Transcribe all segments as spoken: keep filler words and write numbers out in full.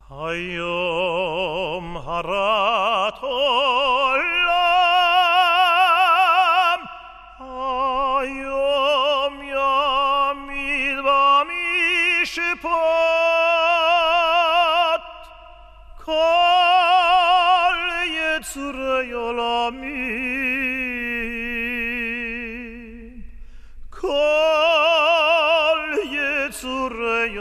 היום הרת עולם, היום ימיד במשפט, כל יצורי עולמים, כל יצורי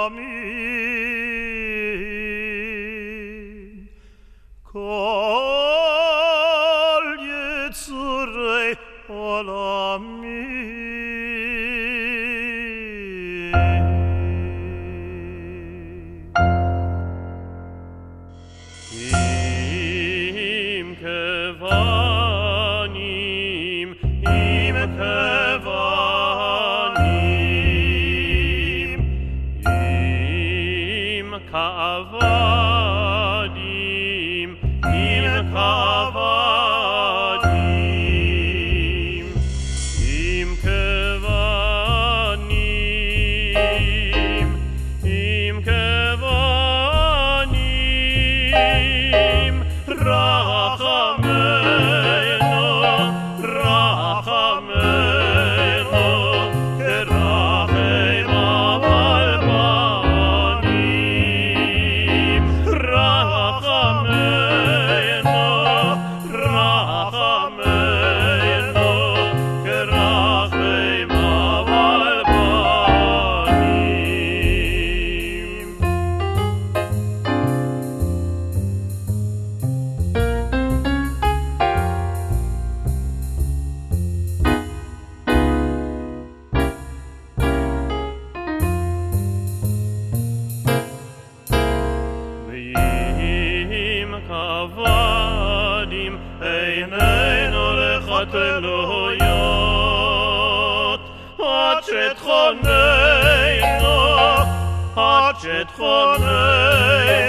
עולמים, כל יצורי עולמים. אם כבנים, אם כבנים, אם כעבדים, אם כעבדים, אם כבנים, אם כבנים, רחמנו, רחמנו, כרחם אבל בנים, רחמנו, רחמנו, כרחם אבל בנים. ואם כעבדים עינינו לחתלויות, עד שתחוננו, עד שתחוננו